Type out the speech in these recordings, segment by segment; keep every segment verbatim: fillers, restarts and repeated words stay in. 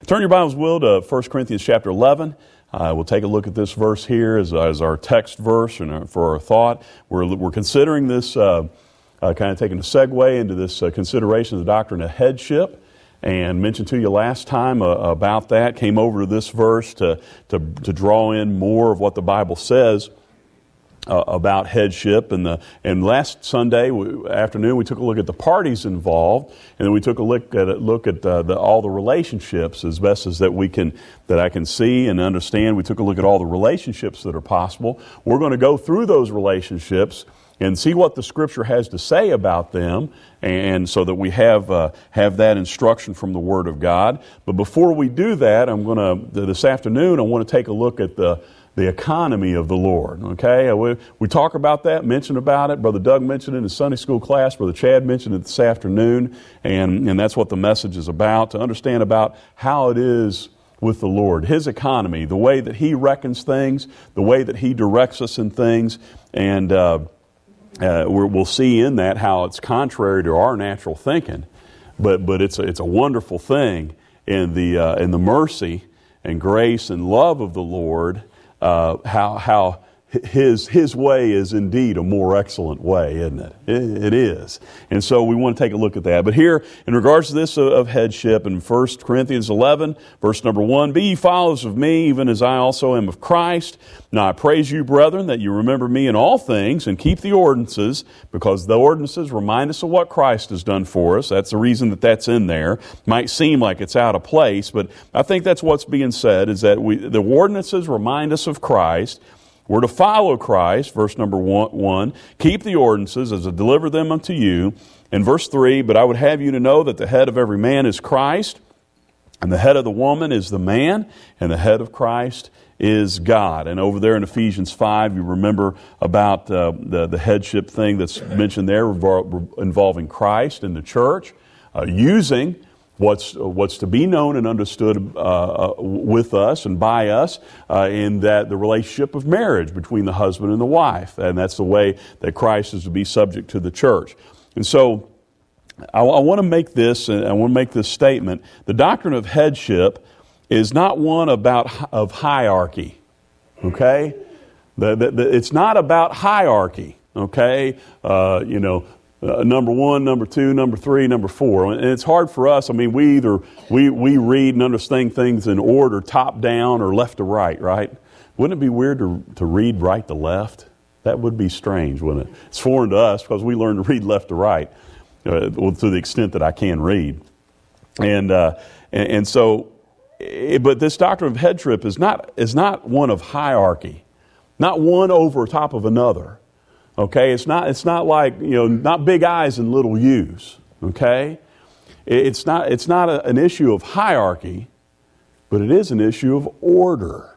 Turn your Bibles, will, to First Corinthians chapter eleven. Uh, we'll take a look at this verse here as, as our text verse and our, for our thought. We're, we're considering this, uh, uh, kind of taking a segue into this uh, consideration of the doctrine of headship. And mentioned to you last time uh, about that. Came over to this verse to, to, to draw in more of what the Bible says Uh, about headship. And the and last Sunday we, afternoon we took a look at the parties involved, and then we took a look at a look at uh, the, all the relationships as best as that we can that I can see and understand. We took a look at all the relationships that are possible. We're going to go through those relationships and see what the Scripture has to say about them, and so that we have uh, have that instruction from the Word of God. But before we do that, I'm going to this afternoon I want to take a look at the the economy of the Lord, okay? We, we talk about that, mention about it. Brother Doug mentioned it in his Sunday school class. Brother Chad mentioned it this afternoon, and, and that's what the message is about, to understand about how it is with the Lord, His economy, the way that He reckons things, the way that He directs us in things, and uh, uh, we're, we'll see in that how it's contrary to our natural thinking, but but it's a, it's a wonderful thing in the uh, in the mercy and grace and love of the Lord. Uh, how how his his way is indeed a more excellent way, isn't it? it? It is. And so we want to take a look at that. But here, in regards to this of, of headship, in First Corinthians eleven, verse number one, "Be ye followers of me, even as I also am of Christ. Now I praise you, brethren, that you remember me in all things, and keep the ordinances," because the ordinances remind us of what Christ has done for us. That's the reason that that's in there. Might seem like it's out of place, but I think that's what's being said, is that we the ordinances remind us of Christ. We're to follow Christ, verse number one, one, keep the ordinances as I deliver them unto you. And verse three, "But I would have you to know that the head of every man is Christ, and the head of the woman is the man, and the head of Christ is God." And over there in Ephesians five, you remember about uh, the, the headship thing that's mentioned there involving Christ and the church, uh, using What's what's to be known and understood uh, uh, with us and by us uh, in that the relationship of marriage between the husband and the wife, and that's the way that Christ is to be subject to the church. And so, I, I want to make this, and I want to make this statement: the doctrine of headship is not one about of hierarchy. Okay, the, the, the, it's not about hierarchy. Okay, uh, you know. Uh, number one, number two, number three, number four. And it's hard for us. I mean, we either, we, we read and understand things in order, top down or left to right, right? Wouldn't it be weird to, to read right to left? That would be strange, wouldn't it? It's foreign to us because we learn to read left to right, uh, well, to the extent that I can read. And, uh, and, and so, but this doctrine of headship is not, is not one of hierarchy, not one over top of another. Okay, it's not it's not like, you know, not big I's and little U's. Okay, it's not it's not a, an issue of hierarchy, but it is an issue of order.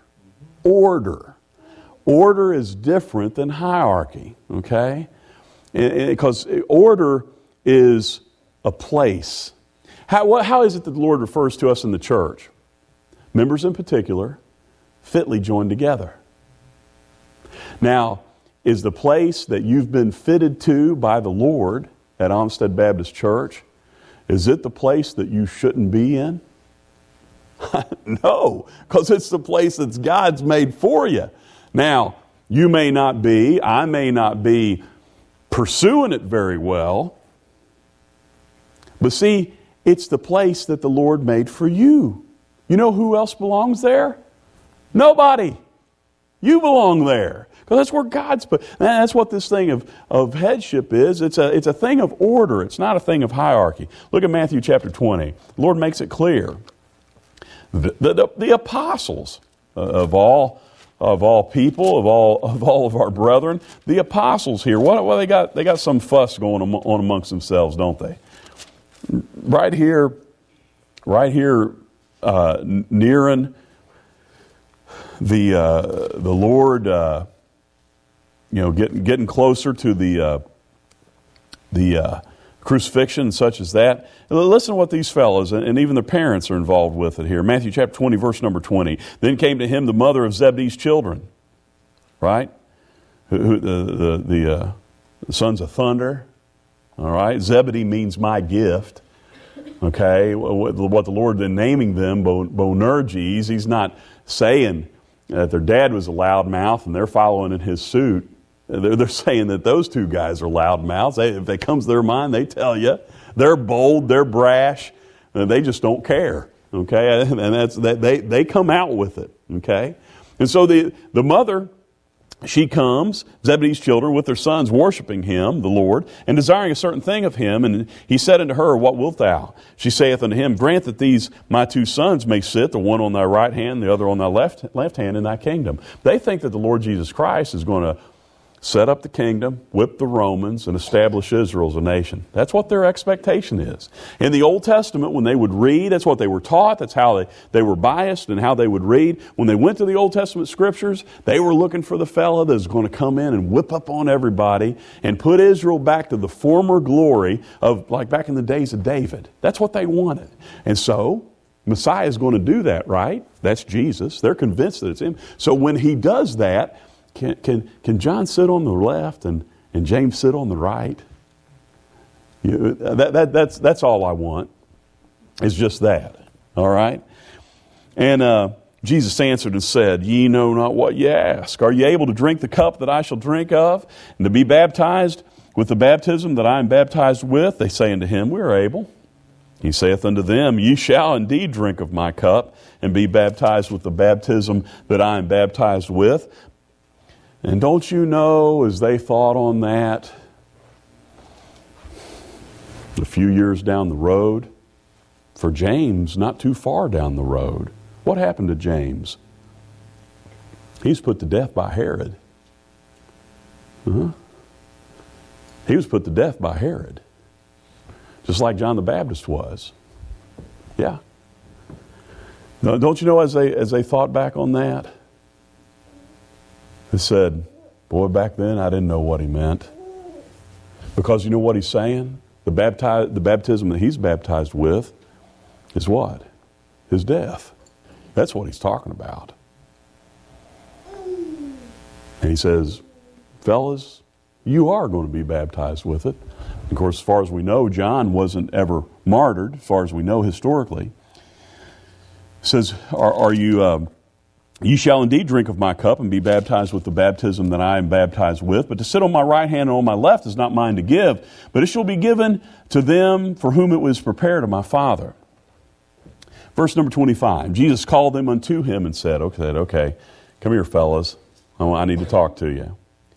Order, order is different than hierarchy. Okay, because order is a place. How what, how is it that the Lord refers to us in the church? Members in particular, fitly joined together. Now, is the place that you've been fitted to by the Lord at Olmsted Baptist Church, is it the place that you shouldn't be in? No, because it's the place that God's made for you. Now, you may not be, I may not be pursuing it very well, but see, it's the place that the Lord made for you. You know who else belongs there? Nobody. You belong there. Because that's where God's put. That's what this thing of, of headship is. It's a, it's a thing of order. It's not a thing of hierarchy. Look at Matthew chapter twenty. The Lord makes it clear. The, the, the apostles of all of all people, of all of all of our brethren, the apostles here, what, well, they got they got some fuss going on amongst themselves, don't they? Right here, right here, uh, nearing the uh, the Lord. Uh, You know, getting getting closer to the uh, the uh, crucifixion and such as that. Listen to what these fellows and even their parents are involved with it here. Matthew chapter twenty, verse number twenty. "Then came to him the mother of Zebedee's children," right? Who, who, the the, the, uh, the sons of thunder. All right, Zebedee means my gift. Okay, what the Lord then naming them Boanerges, he's not saying that their dad was a loudmouth and they're following in his suit. They're, they're saying that those two guys are loudmouths. They, if it comes to their mind, they tell you. They're bold, they're brash, and they just don't care. Okay, and that's that they they come out with it. Okay, and so the the mother, she comes, Zebedee's children, with their sons, worshiping him, the Lord, and desiring a certain thing of him. And he said unto her, What wilt thou? She saith unto him, Grant that these my two sons may sit, the one on thy right hand, the other on thy left, left hand, in thy kingdom. They think that the Lord Jesus Christ is going to set up the kingdom, whip the Romans, and establish Israel as a nation. That's what their expectation is. In the Old Testament, when they would read, that's what they were taught. That's how they, they were biased and how they would read. When they went to the Old Testament scriptures, they were looking for the fella that's going to come in and whip up on everybody and put Israel back to the former glory of, like back in the days of David. That's what they wanted. And so, Messiah is going to do that, right? That's Jesus. They're convinced that it's him. So when he does that, Can, can, can John sit on the left and, and James sit on the right? You, that, that, that's, that's all I want. It's just that. All right? And uh, Jesus answered and said, Ye know not what ye ask. Are ye able to drink the cup that I shall drink of, and to be baptized with the baptism that I am baptized with? They say unto him, We are able. He saith unto them, Ye shall indeed drink of my cup, and be baptized with the baptism that I am baptized with. And don't you know, as they thought on that, a few years down the road, for James, not too far down the road, what happened to James? He's put to death by Herod. Uh-huh. He was put to death by Herod. Just like John the Baptist was. Yeah. Now, don't you know, as they, as they thought back on that, they said, boy, back then I didn't know what he meant. Because you know what he's saying? The, baptize, the baptism that he's baptized with is what? His death. That's what he's talking about. And he says, fellas, you are going to be baptized with it. Of course, as far as we know, John wasn't ever martyred, as far as we know historically. He says, are, are you... Uh, Ye shall indeed drink of my cup and be baptized with the baptism that I am baptized with. But to sit on my right hand and on my left is not mine to give, but it shall be given to them for whom it was prepared of my Father. Verse number twenty-five. Jesus called them unto him and said, okay, okay, come here, fellas. I need to talk to you.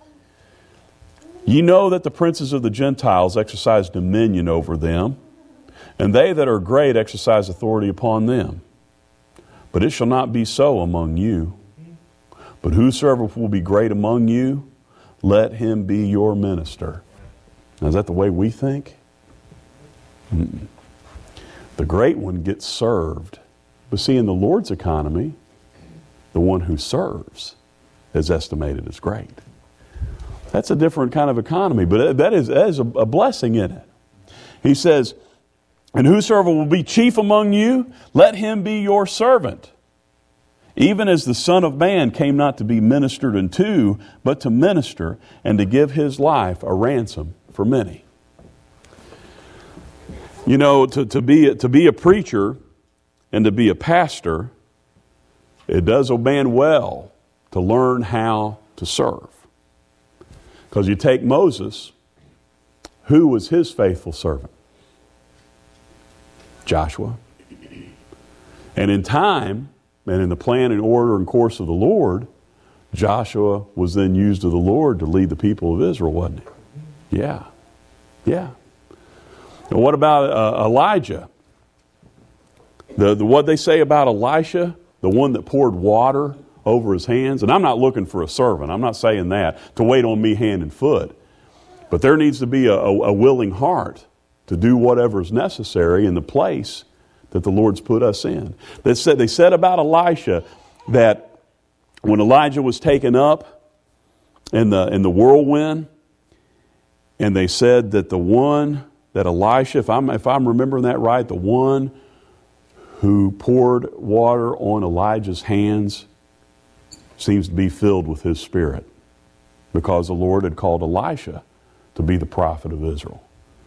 Ye know that the princes of the Gentiles exercise dominion over them, and they that are great exercise authority upon them. But it shall not be so among you. But whosoever will be great among you, let him be your minister. Now, is that the way we think? Mm-mm. The great one gets served. But see, in the Lord's economy, the one who serves is estimated as great. That's a different kind of economy, but that is, that is a, a blessing in it. He says, and whosoever will be chief among you, let him be your servant. Even as the Son of Man came not to be ministered unto, but to minister and to give his life a ransom for many. You know, to, to, be, to be a preacher and to be a pastor, it does a man well to learn how to serve. Because you take Moses, who was his faithful servant? Joshua. And in time, and in the plan and order and course of the Lord, Joshua was then used of the Lord to lead the people of Israel, wasn't he? Yeah. Yeah. And what about uh, Elijah? The, the what they say about Elisha, the one that poured water over his hands. And I'm not looking for a servant. I'm not saying that, to wait on me hand and foot. But there needs to be a, a, a willing heart to do whatever is necessary in the place that the Lord's put us in. They said, they said about Elisha that when Elijah was taken up in the, in the whirlwind, and they said that the one that Elisha, if I'm, if I'm remembering that right, the one who poured water on Elijah's hands seems to be filled with his spirit, because the Lord had called Elisha to be the prophet of Israel.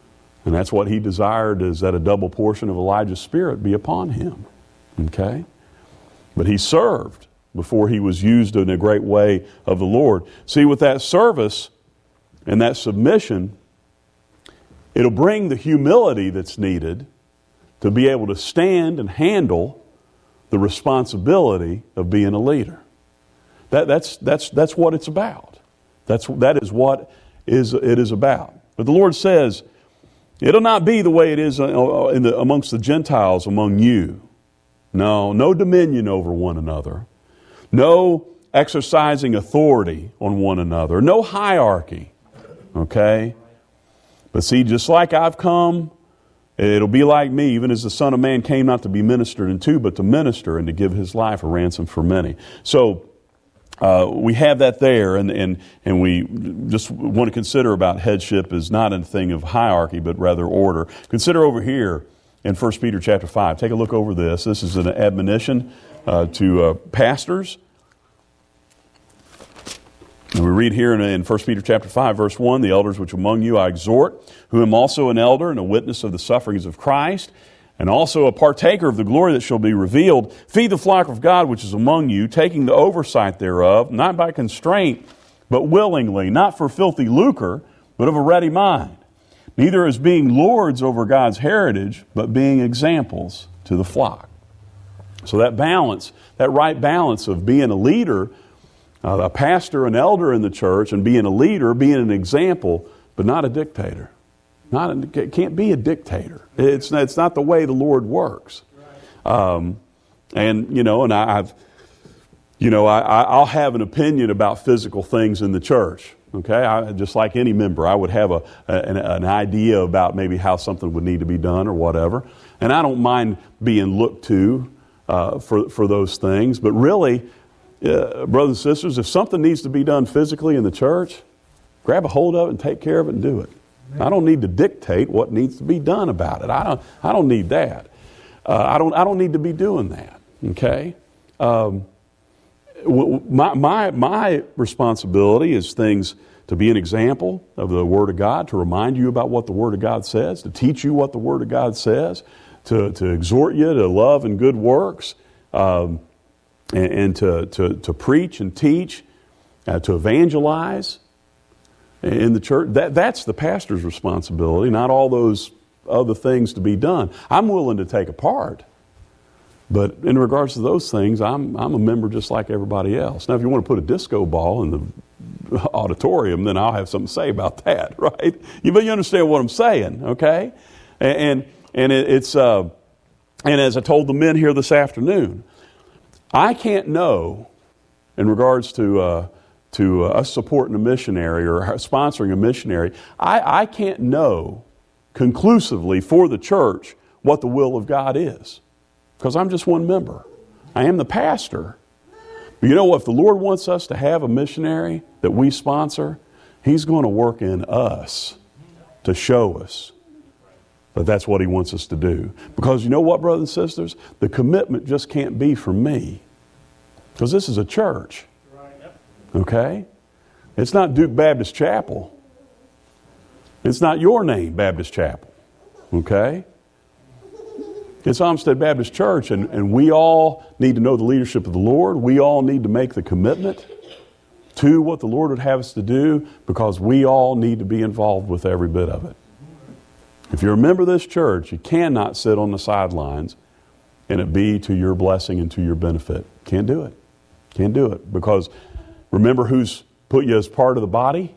And that's what he desired, is that a double portion of Elijah's spirit be upon him. Okay? But he served before he was used in a great way of the Lord. See, with that service and that submission, it'll bring the humility that's needed to be able to stand and handle the responsibility of being a leader. That, that's, that's, that's what it's about. That's, that is what is, it is about. But the Lord says, it'll not be the way it is in the, amongst the Gentiles among you. No, no dominion over one another. No exercising authority on one another. No hierarchy. Okay? But see, just like I've come, it'll be like me, even as the Son of Man came not to be ministered unto, but to minister and to give his life a ransom for many. So, uh, we have that there, and, and, and we just want to consider about headship as not a thing of hierarchy, but rather order. Consider over here in First Peter chapter five. Take a look over this. This is an admonition uh, to uh, pastors. And we read here in, in First Peter chapter five, verse one, the elders which among you I exhort, who am also an elder and a witness of the sufferings of Christ, and also a partaker of the glory that shall be revealed. Feed the flock of God which is among you, taking the oversight thereof, not by constraint, but willingly, not for filthy lucre, but of a ready mind. Neither as being lords over God's heritage, but being examples to the flock. So that balance, that right balance of being a leader, uh, a pastor, an elder in the church, and being a leader, being an example, but not a dictator. Not a, it can't be a dictator. It's, it's not the way the Lord works. Um, and, you know, and I, I've, you know, I, I'll have an opinion about physical things in the church. Okay, I, just like any member, I would have a, an, an idea about maybe how something would need to be done or whatever. And I don't mind being looked to uh, for, for those things. But really, uh, brothers and sisters, if something needs to be done physically in the church, grab a hold of it and take care of it and do it. I don't need to dictate what needs to be done about it. I don't. I don't need that. Uh, I don't. I don't need to be doing that. Okay. Um, my my my responsibility is things to be an example of the Word of God, to remind you about what the Word of God says, to teach you what the Word of God says, to to exhort you to love and good works, um, and, and to to to preach and teach, uh, to evangelize in the church. That, that's the pastor's responsibility, not all those other things to be done. I'm willing to take a part, but in regards to those things, I'm I'm a member just like everybody else. Now, if you want to put a disco ball in the auditorium, then I'll have something to say about that, right? You, but you understand what I'm saying, okay? And and, and it, it's uh, and as I told the men here this afternoon, I can't know in regards to uh, to uh, us supporting a missionary or sponsoring a missionary, I, I can't know conclusively for the church what the will of God is, because I'm just one member. I am the pastor. But you know what? If the Lord wants us to have a missionary that we sponsor, He's going to work in us to show us that that's what He wants us to do. Because you know what, brothers and sisters? The commitment just can't be from me, because this is a church. Okay? It's not Duke Baptist Chapel. It's not your name, Baptist Chapel. Okay? It's Olmsted Baptist Church, and, and we all need to know the leadership of the Lord. We all need to make the commitment to what the Lord would have us to do, because we all need to be involved with every bit of it. If you're a member of this church, you cannot sit on the sidelines and it be to your blessing and to your benefit. Can't do it. Can't do it, because remember who's put you as part of the body?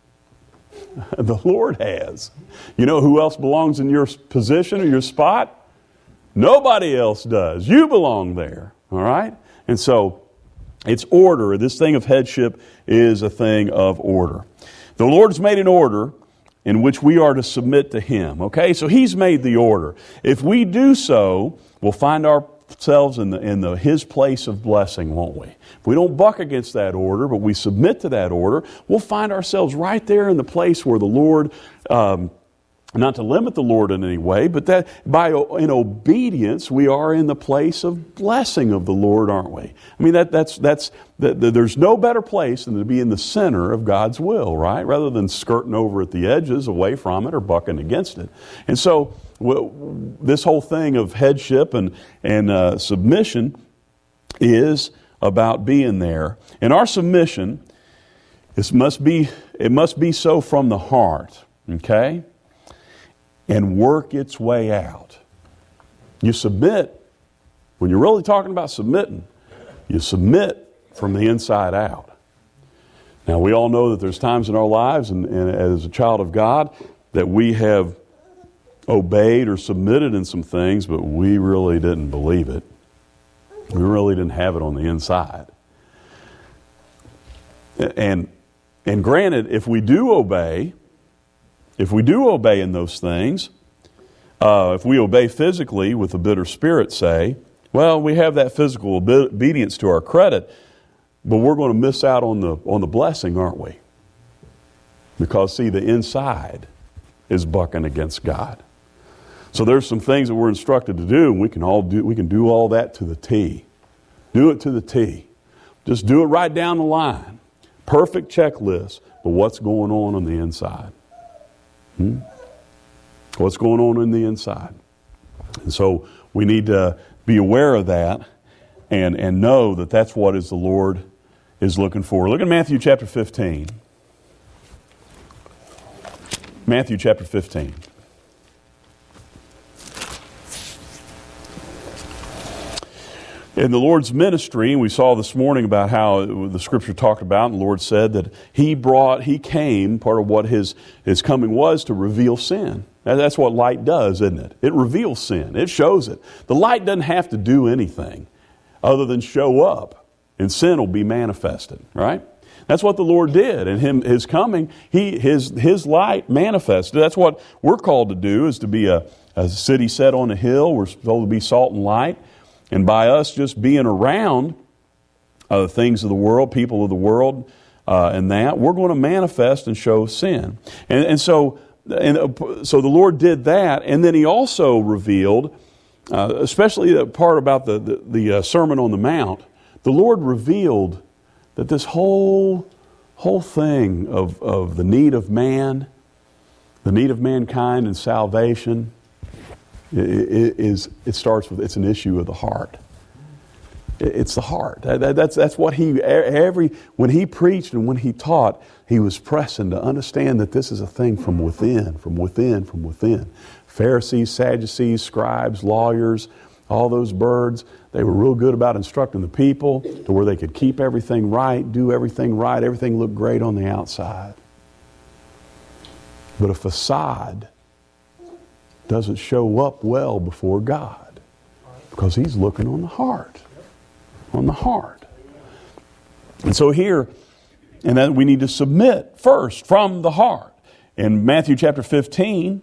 The Lord has. You know who else belongs in your position or your spot? Nobody else does. You belong there. All right? And so it's order. This thing of headship is a thing of order. The Lord's made an order in which we are to submit to Him. Okay? So He's made the order. If we do so, we'll find ourselves in the in the His place of blessing, won't we? If we don't buck against that order, but we submit to that order, we'll find ourselves right there in the place where the Lord um, not to limit the Lord in any way, but that by in obedience we are in the place of blessing of the Lord, aren't we? I mean, that that's that's that, that there's no better place than to be in the center of God's will, right? Rather than skirting over at the edges, away from it, or bucking against it. And so, w- this whole thing of headship and and uh, submission is about being there. And our submission, this must be it must be so from the heart, okay? And work its way out. You submit, when you're really talking about submitting, you submit from the inside out. Now, we all know that there's times in our lives, and, and as a child of God, that we have obeyed or submitted in some things, but we really didn't believe it. We really didn't have it on the inside. And, and granted, if we do obey, If we do obey in those things, uh, if we obey physically with a bitter spirit, say, well, we have that physical obedience to our credit, but we're going to miss out on the on the blessing, aren't we? Because, see, the inside is bucking against God. So there's some things that we're instructed to do, and we can all do. We can do all that to the T. Do it to the T. Just do it right down the line. Perfect checklist, but what's going on on the inside? Hmm? What's going on in the inside? And so we need to be aware of that and, and know that that's what is the Lord is looking for. Look at Matthew chapter fifteen. Matthew chapter fifteen. In the Lord's ministry, and we saw this morning about how the Scripture talked about, and the Lord said that He brought, He came, part of what His, His coming was to reveal sin. Now, that's what light does, isn't it? It reveals sin. It shows it. The light doesn't have to do anything other than show up, and sin will be manifested, right? That's what the Lord did. And him, His coming, he, his, his light manifested. That's what we're called to do, is to be a, a city set on a hill. We're supposed to be salt and light. And by us just being around uh, things of the world, people of the world, uh, and that, we're going to manifest and show sin. And, and so and, uh, so the Lord did that, and then He also revealed, uh, especially the part about the, the, the uh, Sermon on the Mount, the Lord revealed that this whole, whole thing of, of the need of man, the need of mankind and salvation, It, is, it starts with, it's an issue of the heart. It's the heart. That's, that's what he, every, when he preached and when he taught, he was pressing to understand that this is a thing from within, from within, from within. Pharisees, Sadducees, scribes, lawyers, all those birds, they were real good about instructing the people to where they could keep everything right, do everything right, everything looked great on the outside. But a facade doesn't show up well before God, because He's looking on the heart, on the heart. And so here, and that we need to submit first from the heart. In Matthew chapter fifteen,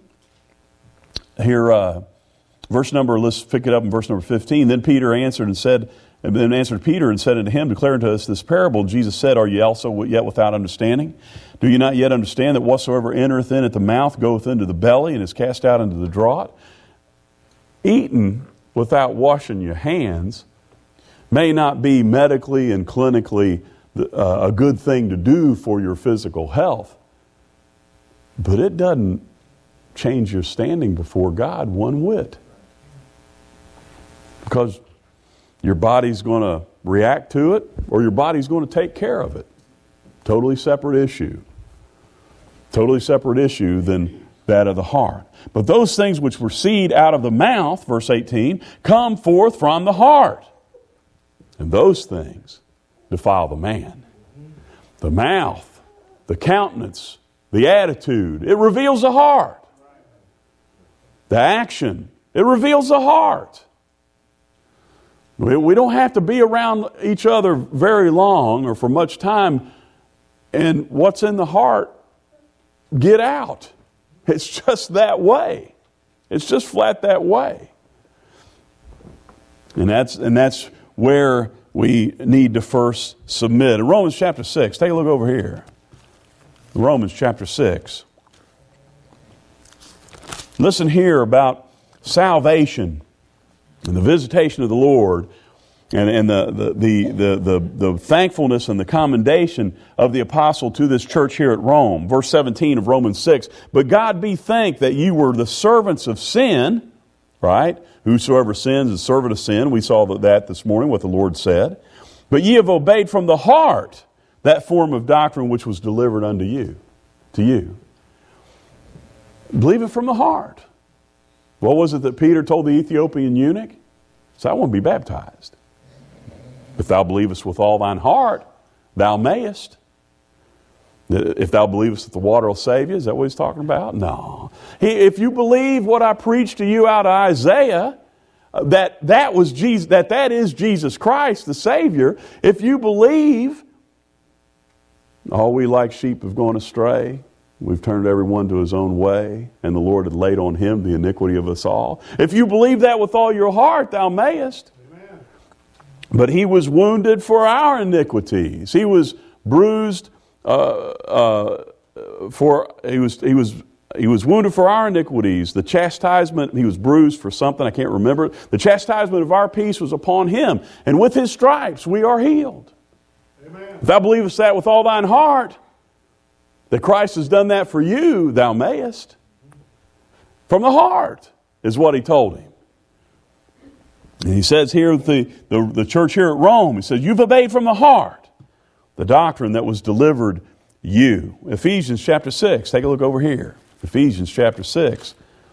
here, uh, verse number, let's pick it up in verse number fifteen. Then Peter answered and said, and then answered Peter and said unto him, declare unto us this parable. Jesus said, are ye also yet without understanding? Do you not yet understand that whatsoever entereth in at the mouth goeth into the belly and is cast out into the draught? Eaten without washing your hands may not be medically and clinically uh, a good thing to do for your physical health, but it doesn't change your standing before God one whit. Because your body's going to react to it, or your body's going to take care of it. Totally separate issue. Totally separate issue than that of the heart. But those things which proceed out of the mouth, verse eighteen, come forth from the heart. And those things defile the man. The mouth, the countenance, the attitude, it reveals the heart. The action, it reveals the heart. We don't have to be around each other very long or for much time, and what's in the heart, get out. It's just that way. It's just flat that way. And that's and that's where we need to first submit. In Romans chapter six, take a look over here. Romans chapter six. Listen here about salvation and the visitation of the Lord, and, and the, the, the, the, the, the thankfulness and the commendation of the apostle to this church here at Rome. Verse seventeen of Romans six, but God be thanked that you were the servants of sin, right? Whosoever sins is servant of sin. We saw that this morning, what the Lord said. But ye have obeyed from the heart that form of doctrine which was delivered unto you, to you. Believe it from the heart. What was it that Peter told the Ethiopian eunuch? He said, I want to be baptized. If thou believest with all thine heart, thou mayest. If thou believest that the water will save you, is that what he's talking about? No. He, if you believe what I preached to you out of Isaiah, that that was Jesus, that that is Jesus Christ, the Savior, if you believe, all we like sheep have gone astray. We've turned everyone to his own way, and the Lord had laid on him the iniquity of us all. If you believe that with all your heart, thou mayest. Amen. But he was wounded for our iniquities. He was bruised uh, uh, for he was he was he was wounded for our iniquities. The chastisement, he was bruised for something, I can't remember. The chastisement of our peace was upon him, and with his stripes we are healed. Amen. If thou believest that with all thine heart, that Christ has done that for you, thou mayest. From the heart is what he told him. And he says here, the, the, the church here at Rome, he says, you've obeyed from the heart the doctrine that was delivered you. Ephesians chapter six, take a look over here. Ephesians chapter six.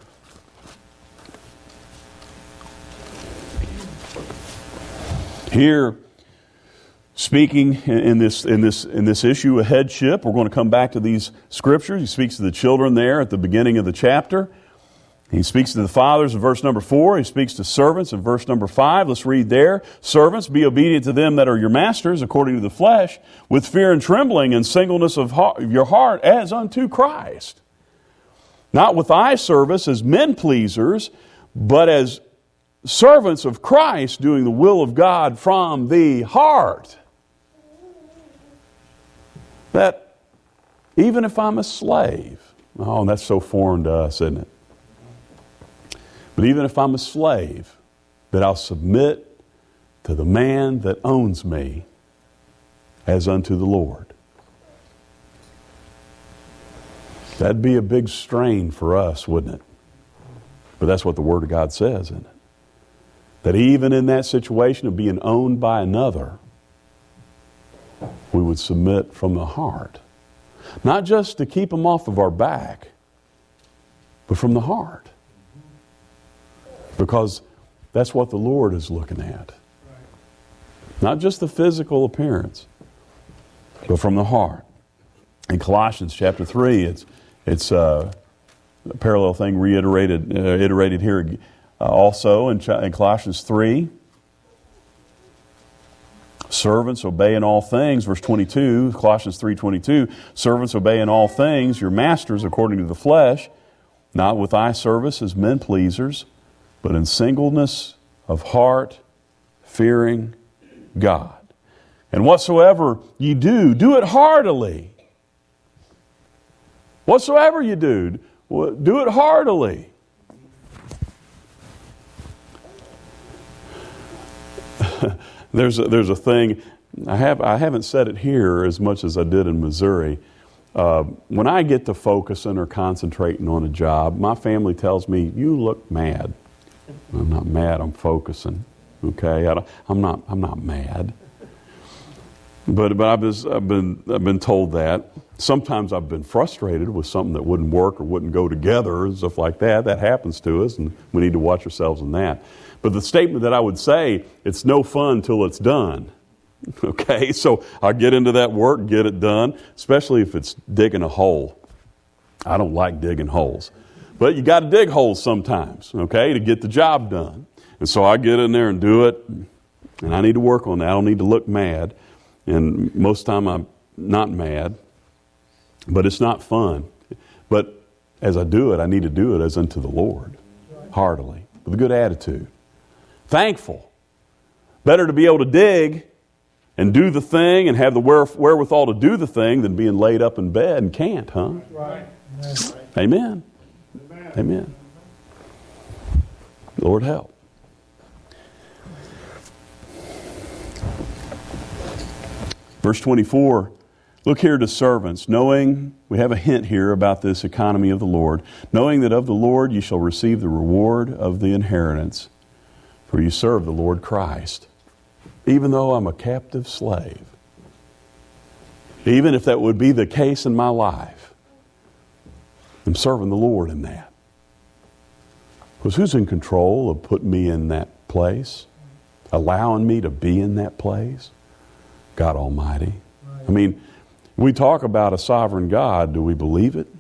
Here, speaking in this in this in this issue of headship, we're going to come back to these scriptures. He speaks to the children there at the beginning of the chapter. He speaks to the fathers in verse number four. He speaks to servants in verse number five. Let's read there. Servants, be obedient to them that are your masters according to the flesh, with fear and trembling and singleness of heart, your heart, as unto Christ. Not with eye service as men pleasers, but as servants of Christ, doing the will of God from the heart. That even if I'm a slave, oh, that's so foreign to us, isn't it? But even if I'm a slave, that I'll submit to the man that owns me as unto the Lord. That'd be a big strain for us, wouldn't it? But that's what the Word of God says, isn't it? That even in that situation of being owned by another, we would submit from the heart. Not just to keep them off of our back, but from the heart. Because that's what the Lord is looking at. Not just the physical appearance, but from the heart. In Colossians chapter three, it's it's uh, a parallel thing reiterated uh, iterated here uh, also in, in Colossians three. Servants, obey in all things, verse twenty-two, Colossians three twenty-two. Servants, obey in all things your masters according to the flesh, not with eye service as men pleasers, but in singleness of heart, fearing God. And whatsoever you do, do it heartily. Whatsoever you do, do it heartily. there's a, there's a thing, I have I haven't said it here as much as I did in Missouri. Uh, when I get to focusing or concentrating on a job, my family tells me, "You look mad." I'm not mad. I'm focusing. Okay, I don't, I'm not. I'm not mad. But but I've been, I've been I've been told that. Sometimes I've been frustrated with something that wouldn't work or wouldn't go together and stuff like that. That happens to us, and we need to watch ourselves in that. But the statement that I would say, it's no fun till it's done. Okay, so I get into that work, get it done, especially if it's digging a hole. I don't like digging holes. But you got to dig holes sometimes, okay, to get the job done. And so I get in there and do it, and I need to work on that. I don't need to look mad. And most of the time I'm not mad, but it's not fun. But as I do it, I need to do it as unto the Lord, heartily, with a good attitude. Thankful. Better to be able to dig and do the thing and have the wherewithal to do the thing than being laid up in bed and can't, huh? Right. Amen. Amen. Lord help. Verse twenty-four, look here to servants, knowing, we have a hint here about this economy of the Lord, knowing that of the Lord you shall receive the reward of the inheritance, for you serve the Lord Christ, even though I'm a captive slave. Even if that would be the case in my life, I'm serving the Lord in that. Because who's in control of putting me in that place? Allowing me to be in that place? God Almighty. I mean, we talk about a sovereign God. Do we believe it?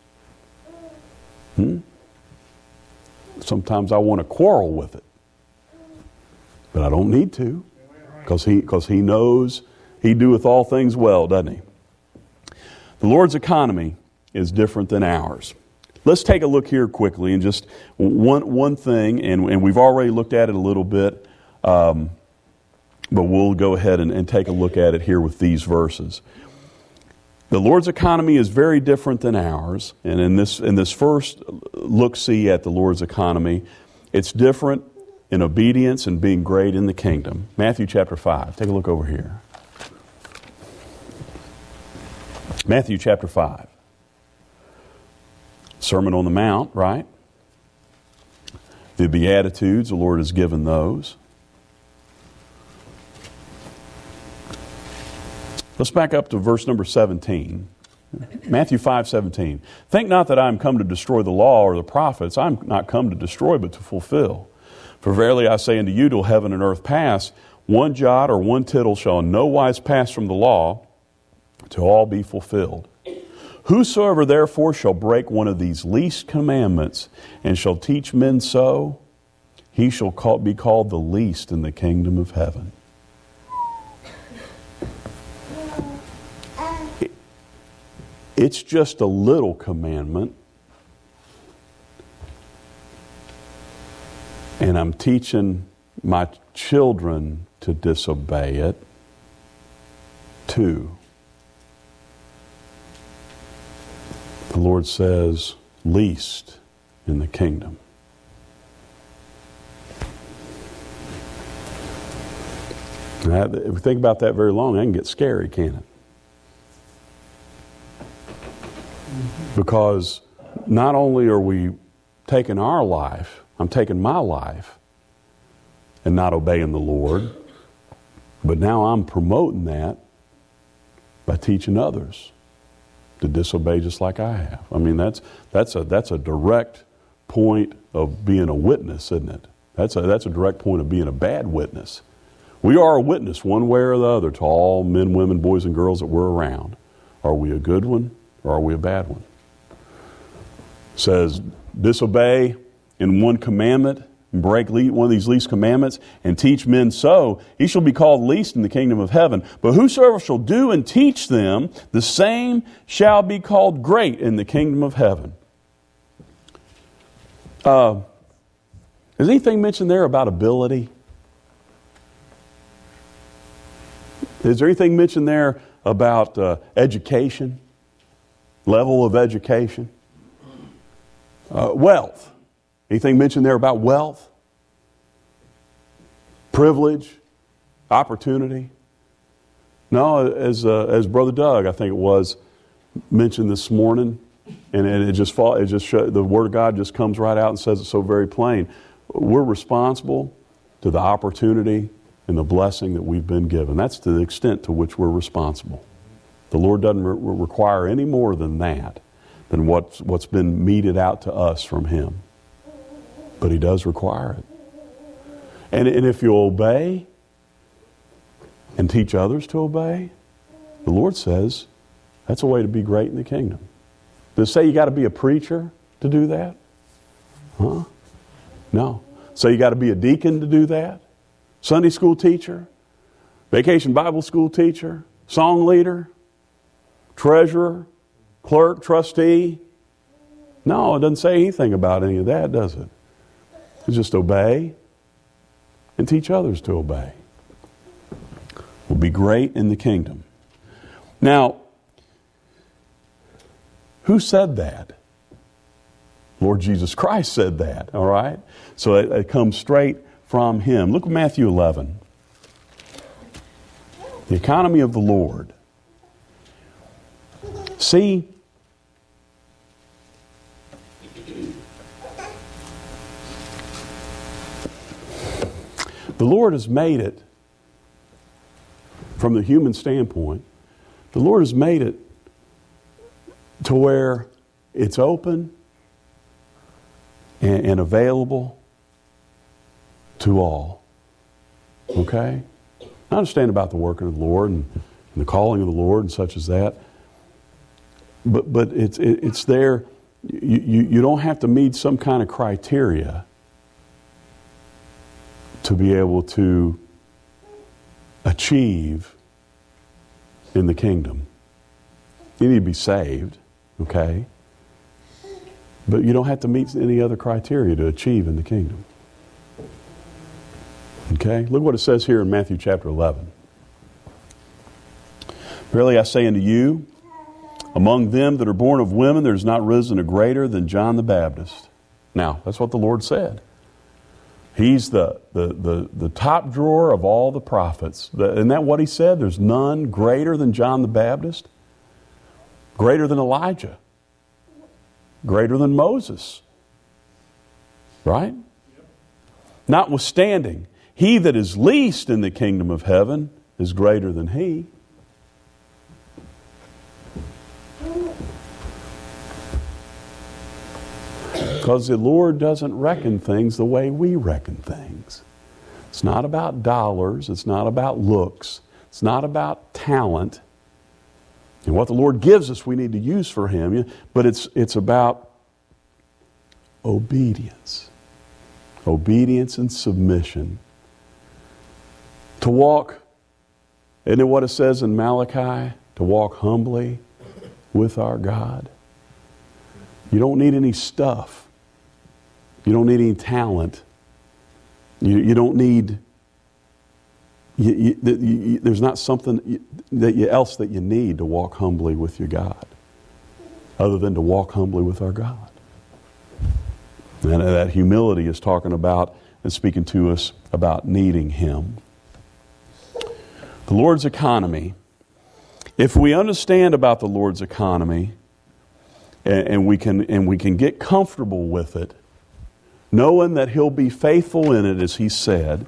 Hmm? Sometimes I want to quarrel with it. But I don't need to. Because he, because he knows He doeth all things well, doesn't He? The Lord's economy is different than ours. Let's take a look here quickly and just one one thing, and, and we've already looked at it a little bit, um, but we'll go ahead and, and take a look at it here with these verses. The Lord's economy is very different than ours, and in this in this first look-see at the Lord's economy, it's different in obedience and being great in the kingdom. Matthew chapter five. Take a look over here. Matthew chapter five. Sermon on the Mount, right? The Beatitudes, the Lord has given those. Let's back up to verse number seventeen. Matthew five seventeen. Think not that I am come to destroy the law or the prophets. I am not come to destroy, but to fulfill. For verily I say unto you, till heaven and earth pass, one jot or one tittle shall in no wise pass from the law, till all be fulfilled. Whosoever therefore shall break one of these least commandments, and shall teach men so, he shall call, be called the least in the kingdom of heaven. It, it's just a little commandment, and I'm teaching my children to disobey it too. The Lord says, least in the kingdom. Now, if we think about that very long, that can get scary, can't it? Because not only are we taking our life, I'm taking my life and not obeying the Lord, but now I'm promoting that by teaching others to disobey just like I have. I mean, that's that's a that's a direct point of being a witness, isn't it? That's a that's a direct point of being a bad witness. We are a witness one way or the other to all men, women, boys, and girls that we're around. Are we a good one or are we a bad one? It says, disobey in one commandment, and break one of these least commandments, and teach men so, he shall be called least in the kingdom of heaven. But whosoever shall do and teach them, the same shall be called great in the kingdom of heaven. Uh, is anything mentioned there about ability? Is there anything mentioned there about uh, education, level of education? Uh, wealth. Anything mentioned there about wealth? Privilege? Opportunity? No, as uh, as Brother Doug, I think it was, mentioned this morning, and it, it just fall, it just show, the Word of God just comes right out and says it so very plain. We're responsible to the opportunity and the blessing that we've been given. That's to the extent to which we're responsible. The Lord doesn't re- require any more than that, than what's what's been meted out to us from Him. But He does require it. And, and if you obey and teach others to obey, the Lord says that's a way to be great in the kingdom. Does it say you got to be a preacher to do that? Huh? No. So you got to be a deacon to do that? Sunday school teacher? Vacation Bible school teacher? Song leader? Treasurer? Clerk? Trustee? No, it doesn't say anything about any of that, does it? Just obey and teach others to obey. We'll be great in the kingdom. Now, who said that? Lord Jesus Christ said that, all right? So it, it comes straight from Him. Look at Matthew eleven. The economy of the Lord. See, the Lord has made it, from the human standpoint, the Lord has made it to where it's open and, and available to all. Okay? I understand about the working of the Lord and, and the calling of the Lord and such as that. But but it's it, it's there. You, you, you don't have to meet some kind of criteria to be able to achieve in the kingdom. You need to be saved, okay? But you don't have to meet any other criteria to achieve in the kingdom. Okay? Look what it says here in Matthew chapter eleven. Verily I say unto you, among them that are born of women, there is not risen a greater than John the Baptist. Now, that's what the Lord said. He's the, the, the, the top drawer of all the prophets. The, isn't that what He said? There's none greater than John the Baptist. Greater than Elijah. Greater than Moses. Right? Notwithstanding, he that is least in the kingdom of heaven is greater than he. Because the Lord doesn't reckon things the way we reckon things. It's not about dollars. It's not about looks. It's not about talent. And what the Lord gives us we need to use for Him. But it's, it's about obedience. Obedience and submission. To walk, isn't it what it says in Malachi? To walk humbly with our God. You don't need any stuff. You don't need any talent. You, you don't need, you, you, you, there's not something that you, else that you need to walk humbly with your God, other than to walk humbly with our God. And that humility is talking about and speaking to us about needing Him. The Lord's economy. If we understand about the Lord's economy, and, and we can and we can get comfortable with it, knowing that He'll be faithful in it as He said,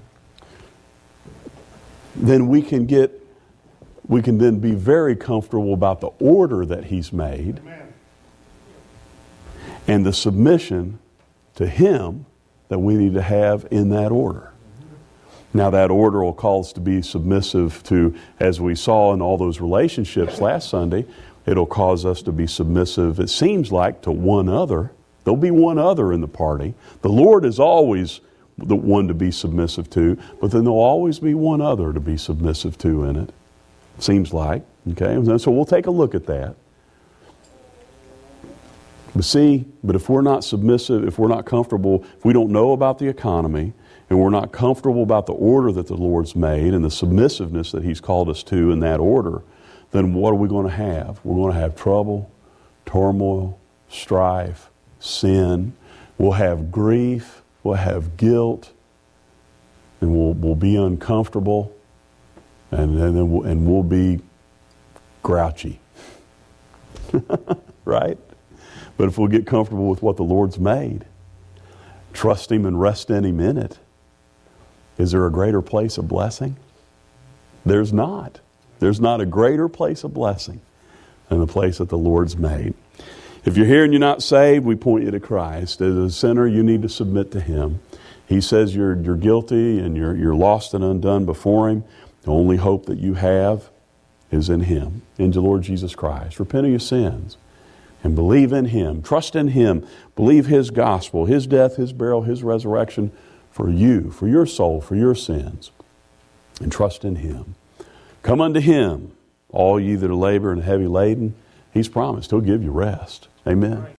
then we can get we can then be very comfortable about the order that He's made. Amen. And the submission to Him that we need to have in that order. Now that order will call us to be submissive to, as we saw in all those relationships last Sunday, it'll cause us to be submissive, it seems like, to one other. There'll be one other in the party. The Lord is always the one to be submissive to, but then there'll always be one other to be submissive to in it. Seems like. Okay? And so we'll take a look at that. But see, but if we're not submissive, if we're not comfortable, if we don't know about the economy, and we're not comfortable about the order that the Lord's made and the submissiveness that He's called us to in that order, then what are we going to have? We're going to have trouble, turmoil, strife, sin. We'll have grief. We'll have guilt. And we'll, we'll be uncomfortable. And, and, then we'll, and we'll be grouchy. Right? But if we'll get comfortable with what the Lord's made, trust Him and rest in Him in it, is there a greater place of blessing? There's not. There's not a greater place of blessing than the place that the Lord's made. If you're here and you're not saved, we point you to Christ. As a sinner, you need to submit to Him. He says you're, you're guilty and you're, you're lost and undone before Him. The only hope that you have is in Him, in the Lord Jesus Christ. Repent of your sins and believe in Him. Trust in Him. Believe His gospel, His death, His burial, His resurrection for you, for your soul, for your sins. And trust in Him. Come unto Him, all ye that are labor and heavy laden. He's promised He'll give you rest. Amen.